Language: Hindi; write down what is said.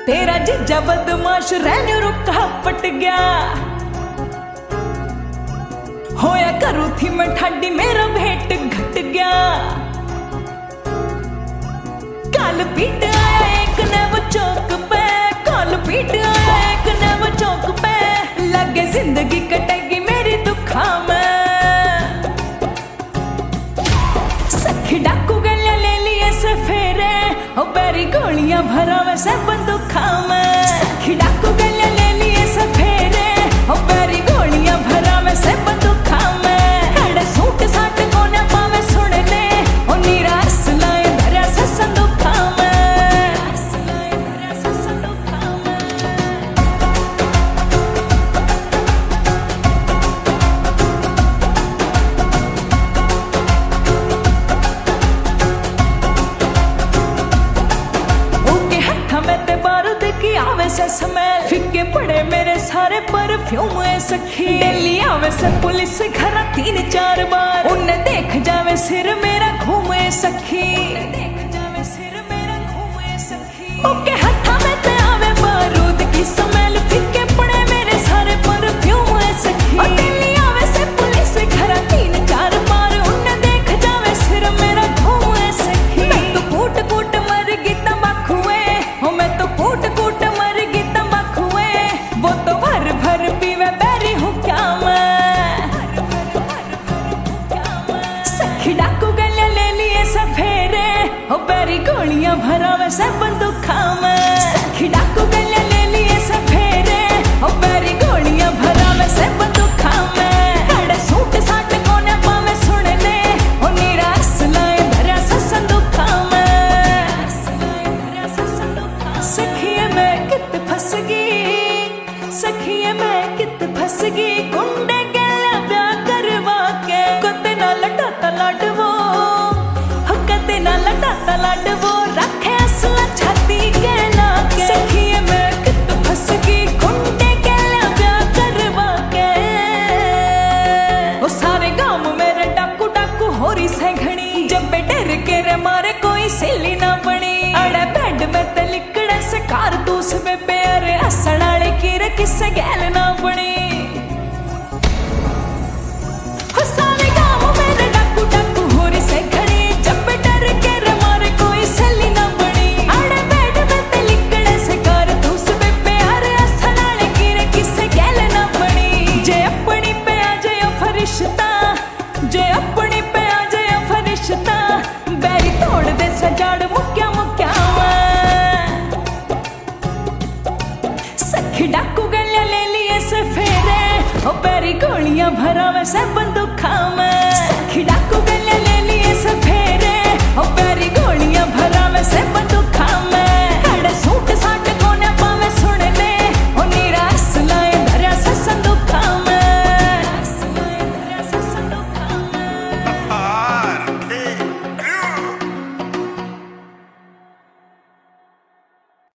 तेरा जीजा बदमाश रहने रुका पट गया। होया करू थी मैं ठाडी मेरा भेंट घट गया। काल पीट आया एक ने वो चौक पे, काल पीट आया एक ने वो चौक पे, लगे जिंदगी कटेगी मेरी दुखा में। सखी डाकू गलियां ले लिए से फेरे, ओ पैरी गोलियां भरा में से बंदूखा में। सखी डाकू गलियां ले लिए से फेरे, ओ पैरी गोलियां भरा में से बंदूखा में। अड़े सूट साट कोने पावे सुन ले, ओ नीरा असलाए धरा से संदूखा में, असलाए धरा से संदूखा में। ओके हथा में ते बारूद की आवे से स्मेल, फिक्के पड़े मेरे सारे परफ्यूम है सखी। दिल्ली आवे से पुलिस घर 3-4 बार, उन्हें देख जावे सिर मेरा घूमे सखी, देख जावे सिर मेरा घूमे सखी। ओके हथा में ते आवे बारूद की स्मेल, फिक्के पड़े मेरे सारे परफ्यूम है सखी। और दिल्ली आवे से पुलिस घर 3-4 बार, उन्हें देख जावे सिर मेरा घूमे सखी। मैं तो कूट कूट मर गई तंबाकूए, हो मैं तो कूट कूट मर गई तंबाकूए, वो तो भर भर पीवे बैरी हूँ क्या मैं। सखी डाकू गलियां ले लिए से फेरे, ओ बैरी गोलियां भरा में से बंदूखा में। सखी डाकू गलियां ले लिए से फेरे, ओ बैरी गोलियां भरा में से बंदूखा में। अड़े सूट साट कोने पावे सुन ले, ओ नीरा असलाए धरा से संदूखा में, असलाए धरा से संदूखा में। सखिए मैं कित फंस गई, सखिए मैं कित फंस गई, गुंडे गले ब्याह करवा के। कते ना लटाता लाडवो, कते ना लटाता लाडवो, रखे असला छाती के लाके। सखिए मैं कित फंस गई, गुंडे गले ब्याह करवा के। ओ सारे गांव मेरे डाकू डाकू हो रही से घनी, जब डर के रे मारे कोई सहेली ना बनी। अड़े बेड में ते लिकड़े से कारतूस पे प्यारे, असड़ाले की रे किसे गैल ना बनी। हो सारे गांव मेरे डाकू डाकू हो रही से घनी, जब डर के रे मारे कोई सहेली ना बनी। अड़े बेड में ते लिकड़े से कारतूस पे प्यारे, असड़ाले की रे किसे गैल ना बनी। जे अपनी पे आ जाए फरिश्ता, जे अपनी पे आ जाए फरिश्ता, बैरी तोड़ दे सजाड़ मुक्या मुक्या में। सखी डाकू गलियां ले लिए से फेरे, ओ पैरी गोलियां भरा में से बंदूक